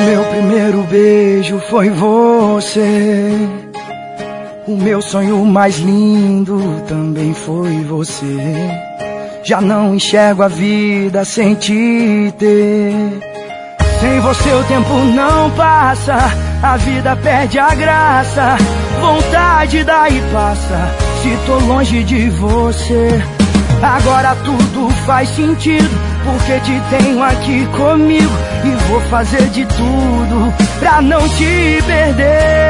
Meu primeiro beijo foi você. O meu sonho mais lindo também foi você. Já não enxergo a vida sem te ter. Sem você o tempo não passa, a vida perde a graça. Vontade dá e passa, se tô longe de você. Agora tudo faz sentido, porque te tenho aqui comigo. E vou fazer de tudo pra não te perder.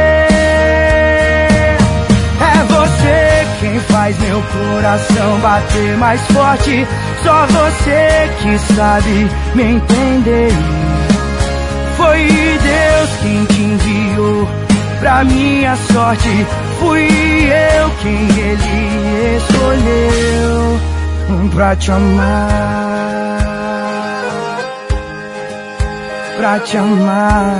É você quem faz meu coração bater mais forte. Só você que sabe me entender. Foi Deus quem te enviou pra minha sorte. Fui eu quem ele escolheu pra te amar, pra te amar.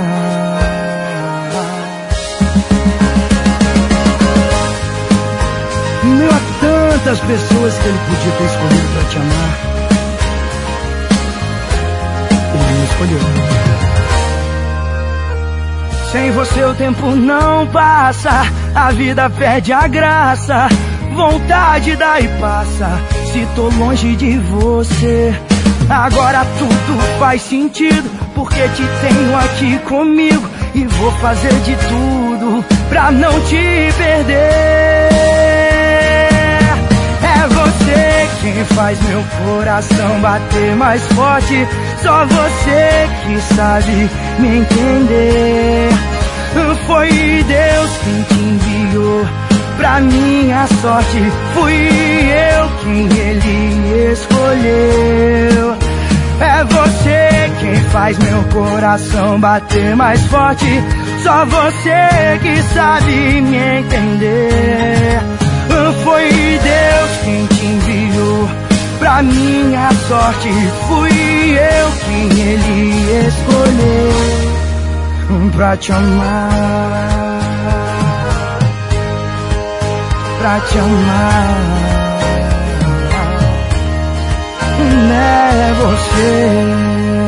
Meu, há tantas pessoas que ele podia ter escolhido pra te amar. Ele me escolheu. Sem você o tempo não passa, a vida perde a graça. Vontade dá e passa, se tô longe de você. Agora tudo faz sentido, porque te tenho aqui comigo. E vou fazer de tudo pra não te perder. É você quem faz meu coração bater mais forte. Só você que sabe me entender. Foi Deus quem te enviou pra minha sorte. Fui eu quem ele escolheu. É você quem faz meu coração bater mais forte. Só você que sabe me entender. Foi Deus quem te enviou pra minha sorte. Fui eu quem ele escolheu pra te amar, pra te amar. É você.